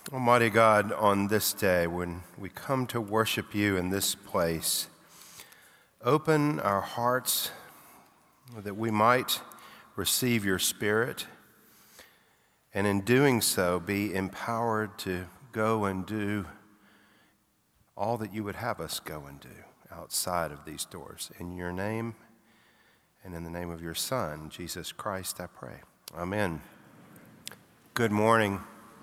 Almighty God, on this day when we come to worship you in this place, open our hearts that we might receive your Spirit, and in doing so be empowered to go and do all that you would have us go and do outside of these doors. In your name and in the name of your Son, Jesus Christ, I pray. Amen. Good morning.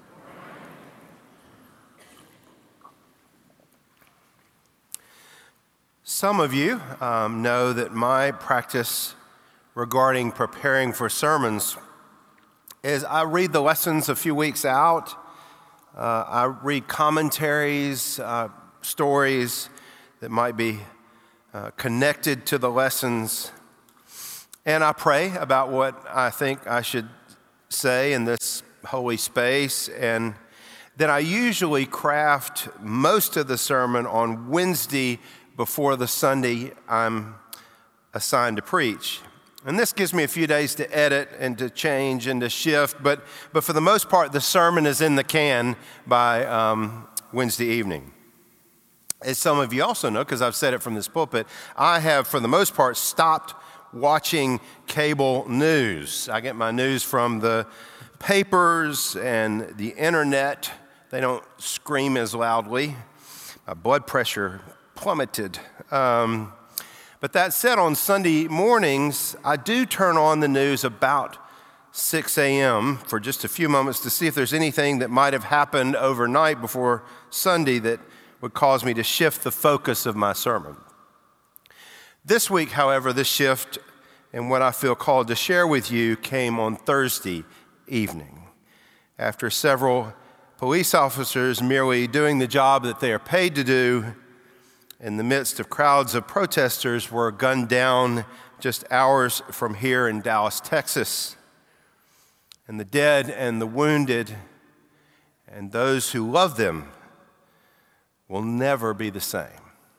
Some of you know that my practice regarding preparing for sermons is I read the lessons a few weeks out. I read commentaries, stories that might be connected to the lessons, and I pray about what I think I should say in this holy space, and then I usually craft most of the sermon on Wednesday before the Sunday I'm assigned to preach. And this gives me a few days to edit and to change and to shift, but for the most part, the sermon is in the can by Wednesday evening. As some of you also know, because I've said it from this pulpit, I have, for the most part, stopped watching cable news. I get my news from the papers and the internet. They don't scream as loudly. My blood pressure plummeted. But that said, on Sunday mornings, I do turn on the news about 6 a.m. for just a few moments to see if there's anything that might have happened overnight before Sunday that would cause me to shift the focus of my sermon. This week, however, this shift and what I feel called to share with you came on Thursday evening, after several police officers merely doing the job that they are paid to do in the midst of crowds of protesters were gunned down just hours from here in Dallas, Texas. And the dead and the wounded and those who love them will never be the same.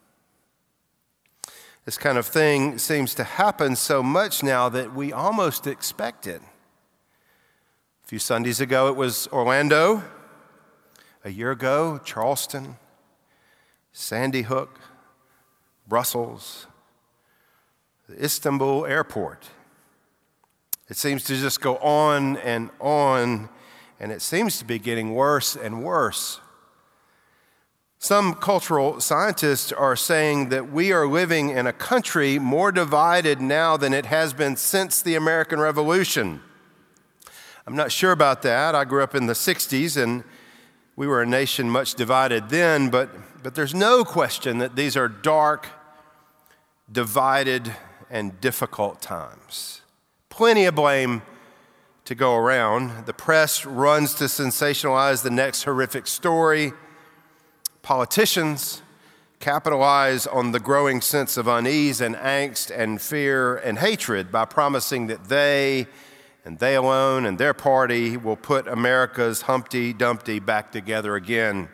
This kind of thing seems to happen so much now that we almost expect it. A few Sundays ago, it was Orlando. A year ago, Charleston, Sandy Hook, Brussels, the Istanbul airport. It seems to just go on, and it seems to be getting worse and worse. Some cultural scientists are saying that we are living in a country more divided now than it has been since the American Revolution. I'm not sure about that. I grew up in the 60s, and we were a nation much divided then, but there's no question that these are dark, divided, and difficult times. Plenty of blame to go around. The press runs to sensationalize the next horrific story. Politicians capitalize on the growing sense of unease and angst and fear and hatred by promising that they and they alone and their party will put America's Humpty Dumpty back together again.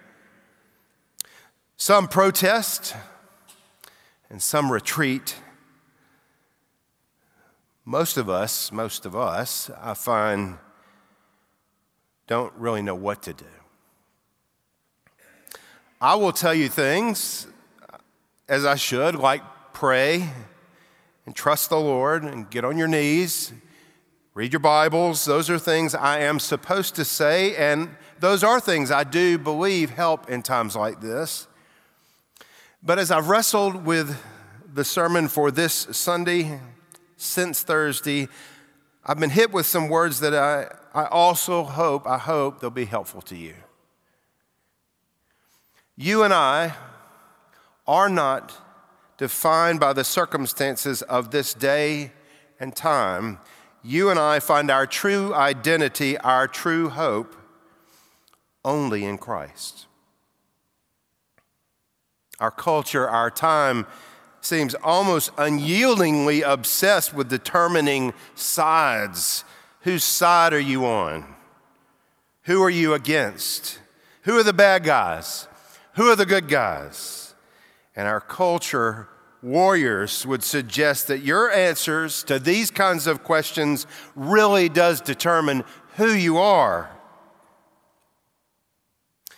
Some protest and some retreat. Most of us, I find, don't really know what to do. I will tell you things, as I should, like pray and trust the Lord and get on your knees, read your Bibles. Those are things I am supposed to say, and those are things I do believe help in times like this. But as I've wrestled with the sermon for this Sunday, since Thursday, I've been hit with some words that I also hope they'll be helpful to you. You and I are not defined by the circumstances of this day and time. You and I find our true identity, our true hope, only in Christ. Our culture, our time, seems almost unyieldingly obsessed with determining sides. Whose side are you on? Who are you against? Who are the bad guys? Who are the good guys? And our culture warriors would suggest that your answers to these kinds of questions really does determine who you are.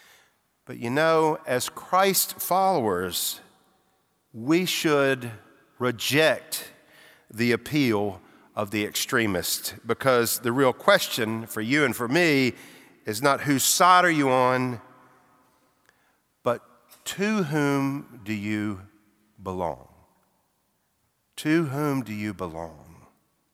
But you know, as Christ followers, we should reject the appeal of the extremist, because the real question for you and for me is not whose side are you on, but to whom do you belong? To whom do you belong?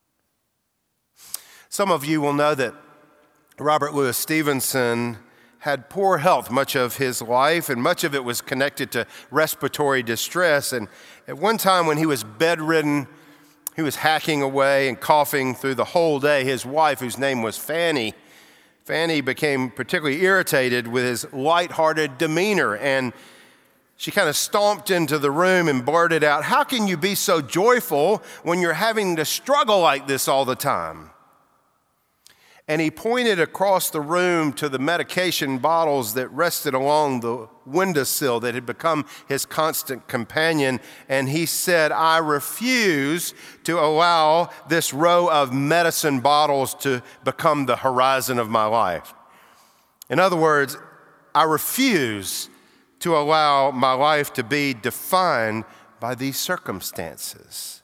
Some of you will know that Robert Louis Stevenson had poor health much of his life, and much of it was connected to respiratory distress. And at one time when he was bedridden, he was hacking away and coughing through the whole day. His wife, whose name was Fanny became particularly irritated with his lighthearted demeanor, and she kind of stomped into the room and blurted out, "How can you be so joyful when you're having to struggle like this all the time?" And he pointed across the room to the medication bottles that rested along the windowsill that had become his constant companion. And he said, "I refuse to allow this row of medicine bottles to become the horizon of my life." In other words, I refuse to allow my life to be defined by these circumstances.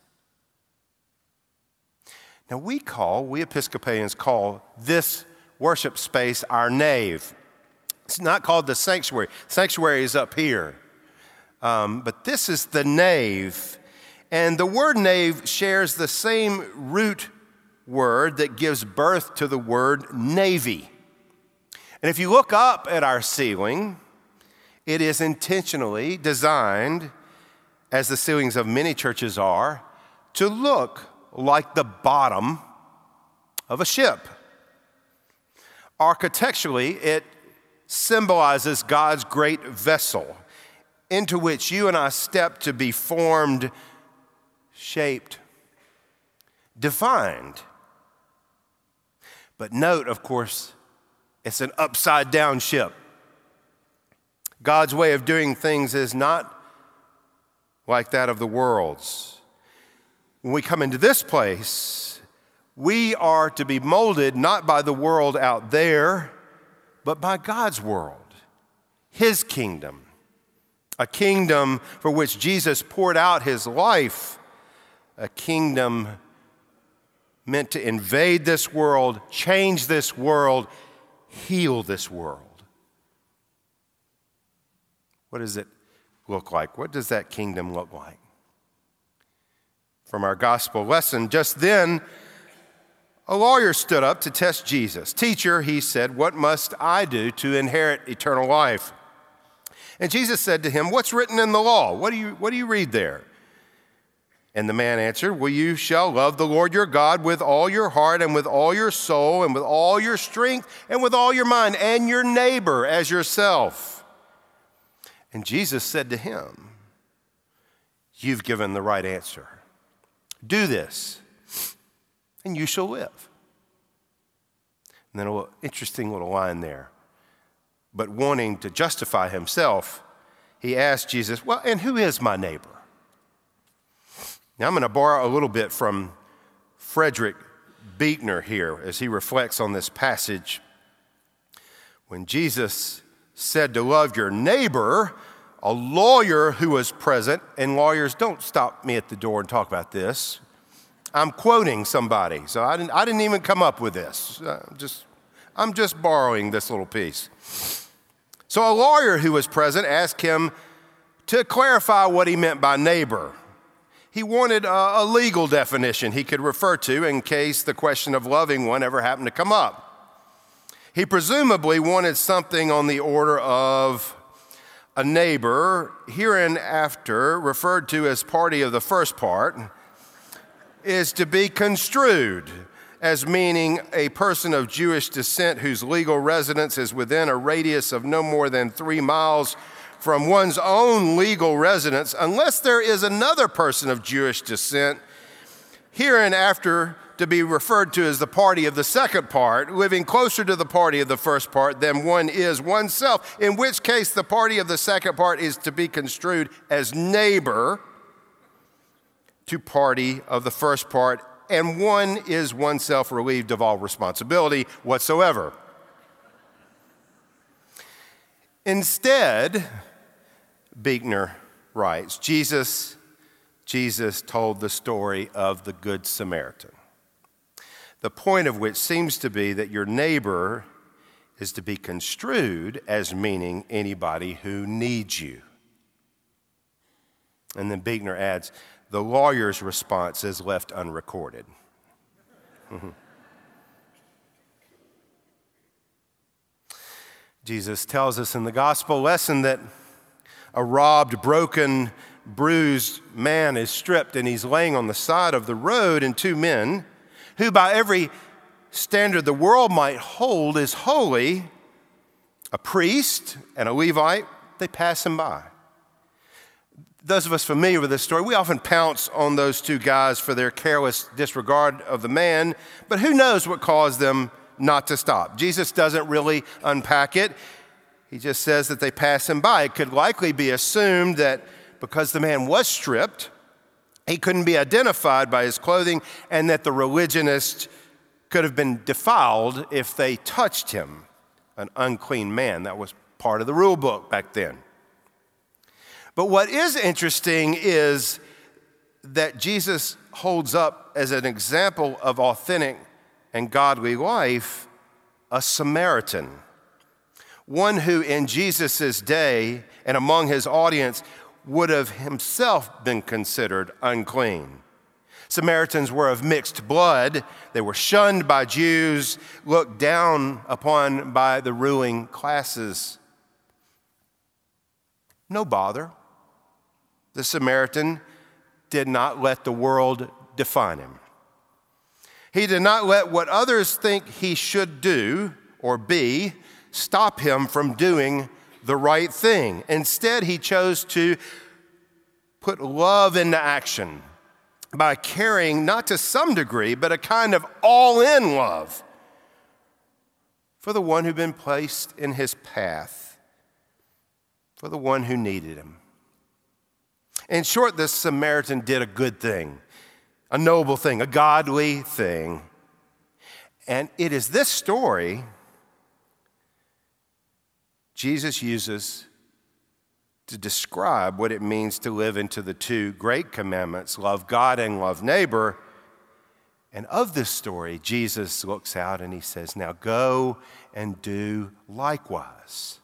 Now, we Episcopalians call this worship space our nave. It's not called the sanctuary. Sanctuary is up here. But this is the nave. And the word nave shares the same root word that gives birth to the word navy. And if you look up at our ceiling, it is intentionally designed, as the ceilings of many churches are, to look like the bottom of a ship. Architecturally, it symbolizes God's great vessel into which you and I step to be formed, shaped, defined. But note, of course, it's an upside down ship. God's way of doing things is not like that of the world's. When we come into this place, we are to be molded not by the world out there, but by God's world, His kingdom, a kingdom for which Jesus poured out His life, a kingdom meant to invade this world, change this world, heal this world. What does it look like? What does that kingdom look like? From our gospel lesson, just then, a lawyer stood up to test Jesus. "Teacher," he said, "what must I do to inherit eternal life?" And Jesus said to him, "What's written in the law? What do you read there?" And the man answered, "Well, you shall love the Lord your God with all your heart and with all your soul and with all your strength and with all your mind, and your neighbor as yourself." And Jesus said to him, "You've given the right answer. Do this, and you shall live." And then a little interesting little line there. But wanting to justify himself, he asked Jesus, "Well, and who is my neighbor?" Now I'm going to borrow a little bit from Frederick Buechner here as he reflects on this passage. When Jesus said to love your neighbor, a lawyer who was present, and lawyers, don't stop me at the door and talk about this. I'm quoting somebody, so I didn't even come up with this. I'm just borrowing this little piece. So a lawyer who was present asked him to clarify what he meant by neighbor. He wanted a legal definition he could refer to in case the question of loving one ever happened to come up. He presumably wanted something on the order of a neighbor, hereinafter referred to as party of the first part, is to be construed as meaning a person of Jewish descent whose legal residence is within a radius of no more than 3 miles from one's own legal residence, unless there is another person of Jewish descent, hereinafter to be referred to as the party of the second part, living closer to the party of the first part than one is oneself, in which case the party of the second part is to be construed as neighbor to party of the first part, and one is oneself relieved of all responsibility whatsoever. Instead, Buechner writes, Jesus told the story of the Good Samaritan, the point of which seems to be that your neighbor is to be construed as meaning anybody who needs you. And then Buechner adds, the lawyer's response is left unrecorded. Jesus tells us in the gospel lesson that a robbed, broken, bruised man is stripped and he's laying on the side of the road, and two men, who by every standard the world might hold as holy, a priest and a Levite, they pass him by. Those of us familiar with this story, we often pounce on those two guys for their careless disregard of the man, but who knows what caused them not to stop? Jesus doesn't really unpack it. He just says that they pass him by. It could likely be assumed that because the man was stripped, he couldn't be identified by his clothing, and that the religionists could have been defiled if they touched him, an unclean man. That was part of the rule book back then. But what is interesting is that Jesus holds up as an example of authentic and godly life a Samaritan, one who in Jesus' day and among his audience would have himself been considered unclean. Samaritans were of mixed blood. They were shunned by Jews, looked down upon by the ruling classes. No bother. The Samaritan did not let the world define him. He did not let what others think he should do or be stop him from doing the right thing. Instead, he chose to put love into action by caring, not to some degree, but a kind of all-in love for the one who'd been placed in his path, for the one who needed him. In short, this Samaritan did a good thing, a noble thing, a godly thing. And it is this story Jesus uses to describe what it means to live into the two great commandments, love God and love neighbor. And of this story, Jesus looks out and he says, now go and do likewise.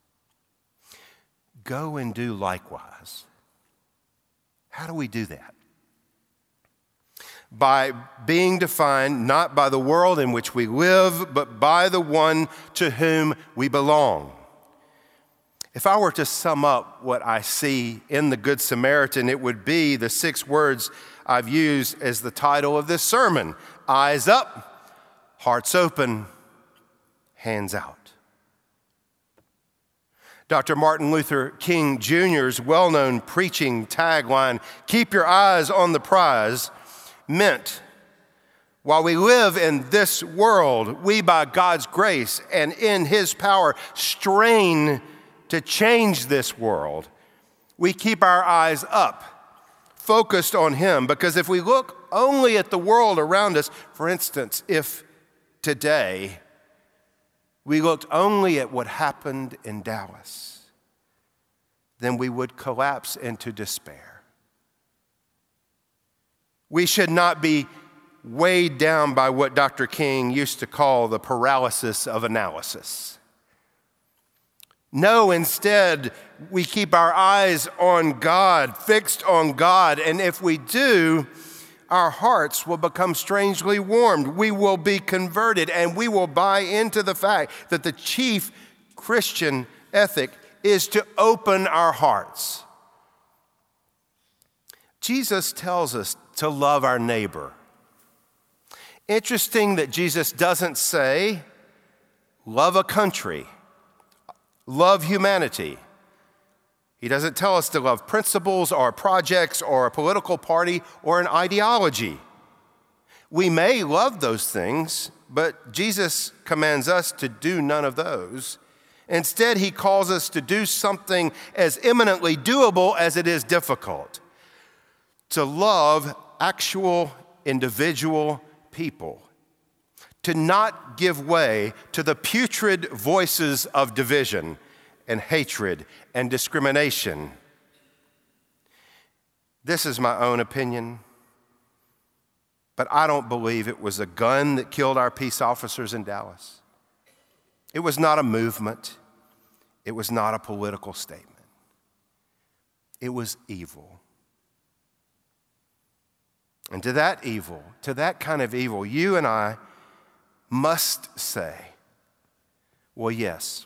Go and do likewise. How do we do that? By being defined not by the world in which we live, but by the one to whom we belong. If I were to sum up what I see in the Good Samaritan, it would be the 6 words I've used as the title of this sermon: eyes up, hearts open, hands out. Dr. Martin Luther King Jr.'s well-known preaching tagline, "Keep your eyes on the prize," meant, while we live in this world, we by God's grace and in his power strain to change this world. We keep our eyes up, focused on him, because if we look only at the world around us, for instance, if today we looked only at what happened in Dallas, then we would collapse into despair. We should not be weighed down by what Dr. King used to call the paralysis of analysis. No, instead, we keep our eyes on God, fixed on God, and if we do, our hearts will become strangely warmed. We will be converted, and we will buy into the fact that the chief Christian ethic is to open our hearts. Jesus tells us to love our neighbor. Interesting that Jesus doesn't say, love a country, love humanity. He doesn't tell us to love principles or projects or a political party or an ideology. We may love those things, but Jesus commands us to do none of those. Instead, he calls us to do something as eminently doable as it is difficult: to love actual individual people, to not give way to the putrid voices of division, and hatred and discrimination. This is my own opinion, but I don't believe it was a gun that killed our peace officers in Dallas. It was not a movement. It was not a political statement. It was evil. And to that evil, to that kind of evil, you and I must say, well, yes,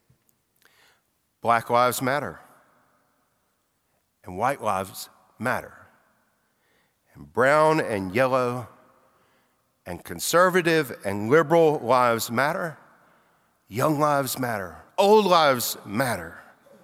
Black lives matter, and white lives matter, and brown and yellow and conservative and liberal lives matter, young lives matter, old lives matter.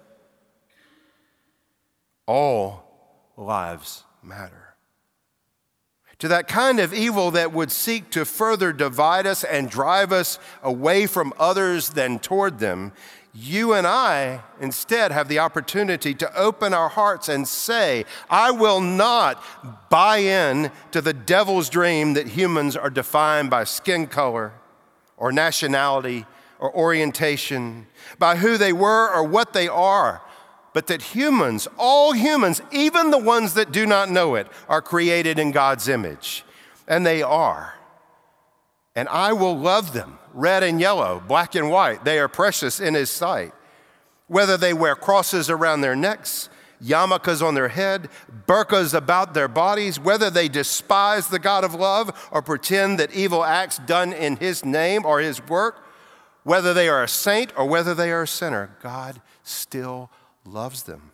All lives matter. To that kind of evil that would seek to further divide us and drive us away from others than toward them, you and I instead have the opportunity to open our hearts and say, I will not buy in to the devil's dream that humans are defined by skin color or nationality or orientation, by who they were or what they are, but that humans, all humans, even the ones that do not know it, are created in God's image. And they are. And I will love them, red and yellow, black and white. They are precious in His sight. Whether they wear crosses around their necks, yarmulkes on their head, burqas about their bodies, whether they despise the God of love or pretend that evil acts done in His name or His work, whether they are a saint or whether they are a sinner, God still loves them.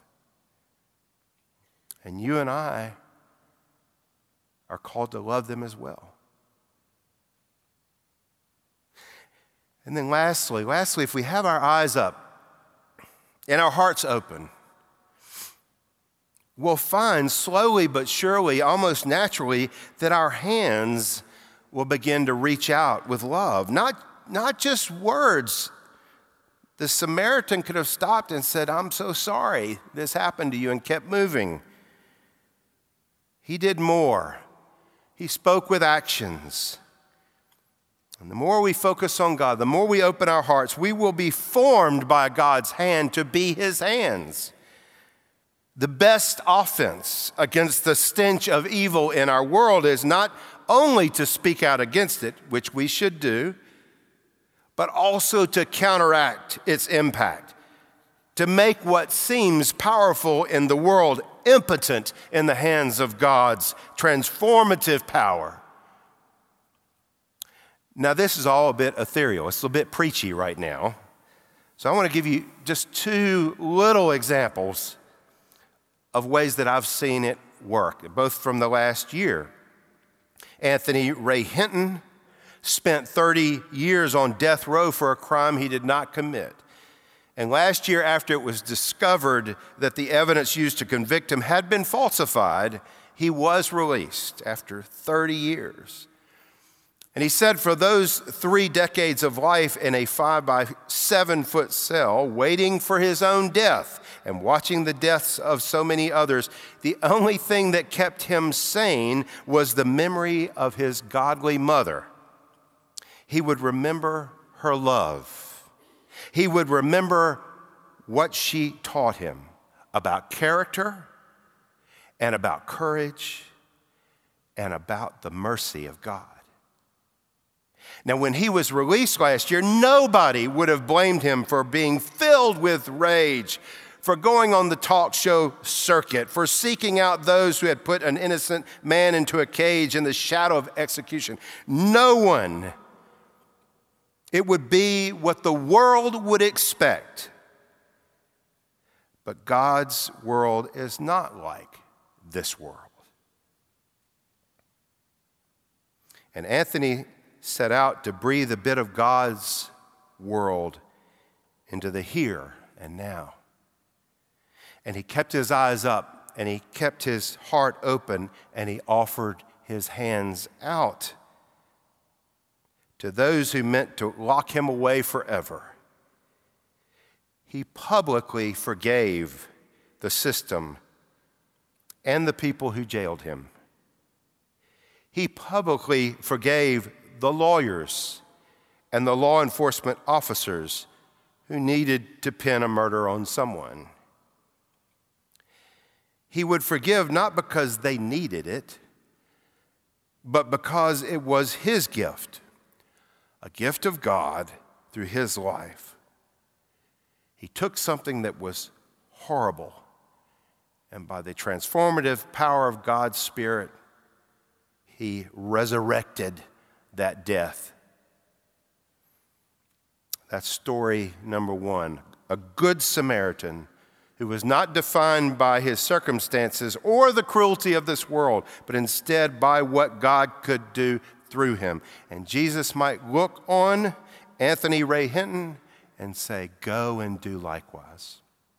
And you and I are called to love them as well. And then lastly, if we have our eyes up and our hearts open, we'll find slowly but surely, almost naturally, that our hands will begin to reach out with love. Not just words. The Samaritan could have stopped and said, I'm so sorry this happened to you, and kept moving. He did more. He spoke with actions. And the more we focus on God, the more we open our hearts, we will be formed by God's hand to be His hands. The best offense against the stench of evil in our world is not only to speak out against it, which we should do, but also to counteract its impact, to make what seems powerful in the world impotent in the hands of God's transformative power. Now, this is all a bit ethereal. It's a bit preachy right now. So I want to give you just two little examples of ways that I've seen it work, both from the last year. Anthony Ray Hinton spent 30 years on death row for a crime he did not commit. And last year, after it was discovered that the evidence used to convict him had been falsified, he was released after 30 years. And he said for those 3 decades of life in a 5 by 7 foot cell, waiting for his own death and watching the deaths of so many others, the only thing that kept him sane was the memory of his godly mother. He would remember her love. He would remember what she taught him about character and about courage and about the mercy of God. Now, when he was released last year, nobody would have blamed him for being filled with rage, for going on the talk show circuit, for seeking out those who had put an innocent man into a cage in the shadow of execution. No one. It would be what the world would expect. But God's world is not like this world. And Anthony set out to breathe a bit of God's world into the here and now. And he kept his eyes up, and he kept his heart open, and he offered his hands out to those who meant to lock him away forever. He publicly forgave the system and the people who jailed him. He publicly forgave the lawyers and the law enforcement officers who needed to pin a murder on someone. He would forgive not because they needed it, but because it was his gift, a gift of God through his life. He took something that was horrible, and by the transformative power of God's Spirit, he resurrected that death. That's story number one. A good Samaritan who was not defined by his circumstances or the cruelty of this world, but instead by what God could do through him. And Jesus might look on Anthony Ray Hinton and say, go and do likewise.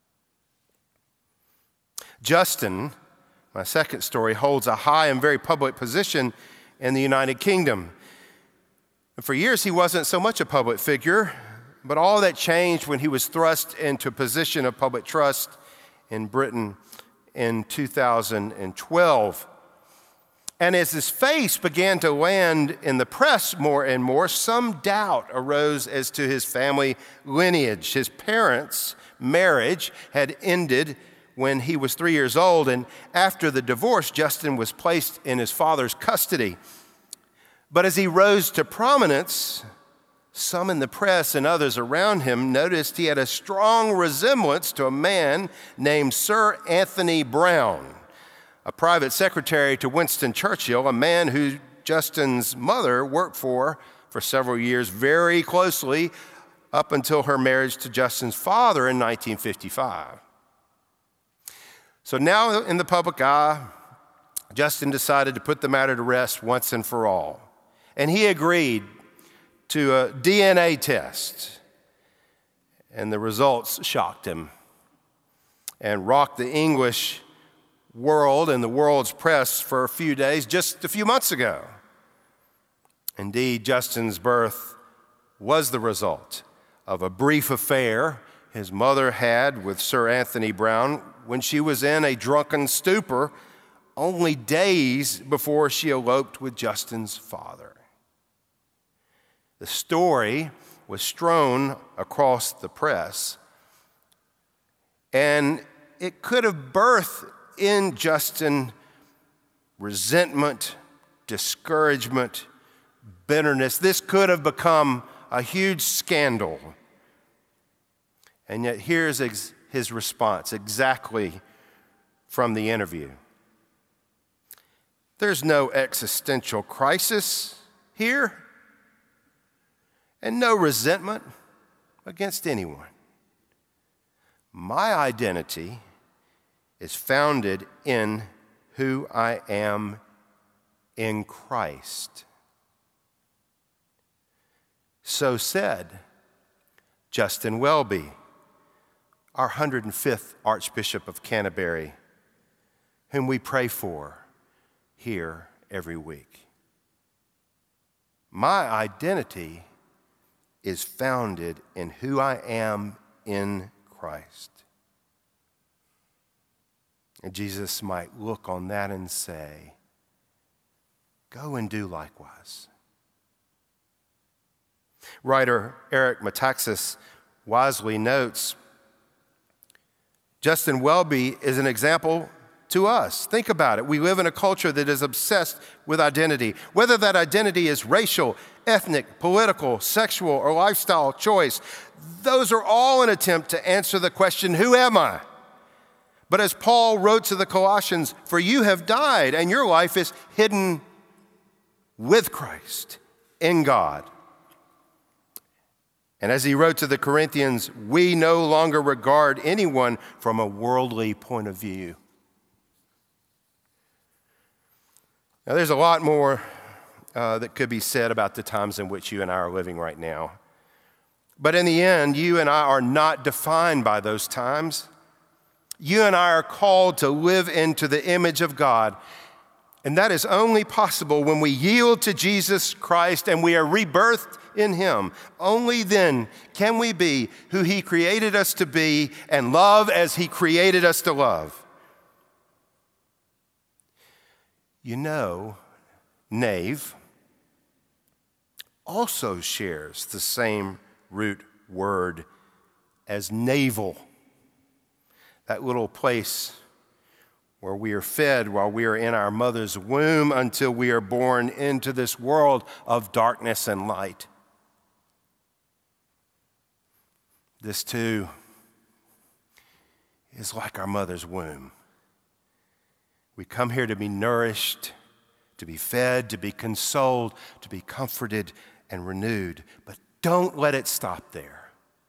Justin, my second story, holds a high and very public position in the United Kingdom. And for years, he wasn't so much a public figure, but all that changed when he was thrust into a position of public trust in Britain in 2012. And as his face began to land in the press more and more, some doubt arose as to his family lineage. His parents' marriage had ended when he was 3 years old, and after the divorce, Justin was placed in his father's custody. But as he rose to prominence, some in the press and others around him noticed he had a strong resemblance to a man named Sir Anthony Browne, a private secretary to Winston Churchill, a man who Justin's mother worked for several years very closely up until her marriage to Justin's father in 1955. So now in the public eye, Justin decided to put the matter to rest once and for all. And he agreed to a DNA test, and the results shocked him and rocked the English world and the world's press for a few days just a few months ago. Indeed, Justin's birth was the result of a brief affair his mother had with Sir Anthony Browne when she was in a drunken stupor only days before she eloped with Justin's father. The story was strewn across the press, and it could have birthed in Justin resentment, discouragement, bitterness. This could have become a huge scandal. And yet here's his response exactly from the interview. There's no existential crisis here, and no resentment against anyone. My identity is founded in who I am in Christ. So said Justin Welby, our 105th Archbishop of Canterbury, whom we pray for here every week. My identity is founded in who I am in Christ. And Jesus might look on that and say, go and do likewise. Writer Eric Metaxas wisely notes, Justin Welby is an example to us. Think about it. We live in a culture that is obsessed with identity, whether that identity is racial, ethnic, political, sexual, or lifestyle choice. Those are all an attempt to answer the question, who am I? But as Paul wrote to the Colossians, for you have died, and your life is hidden with Christ in God. And as he wrote to the Corinthians, we no longer regard anyone from a worldly point of view. Now, there's a lot more that could be said about the times in which you and I are living right now. But in the end, you and I are not defined by those times. You and I are called to live into the image of God. And that is only possible when we yield to Jesus Christ and we are rebirthed in him. Only then can we be who he created us to be and love as he created us to love. You know, knave also shares the same root word as navel, that little place where we are fed while we are in our mother's womb until we are born into this world of darkness and light. This too is like our mother's womb. We come here to be nourished, to be fed, to be consoled, to be comforted and renewed. But don't let it stop there.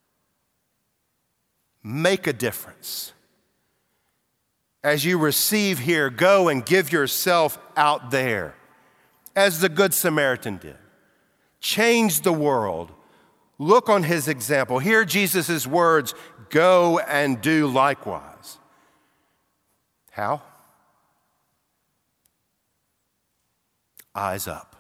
Make a difference. As you receive here, go and give yourself out there, as the Good Samaritan did. Change the world. Look on his example. Hear Jesus' words, go and do likewise. How? Eyes up.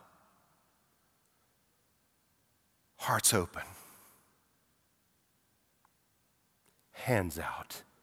Hearts open. Hands out.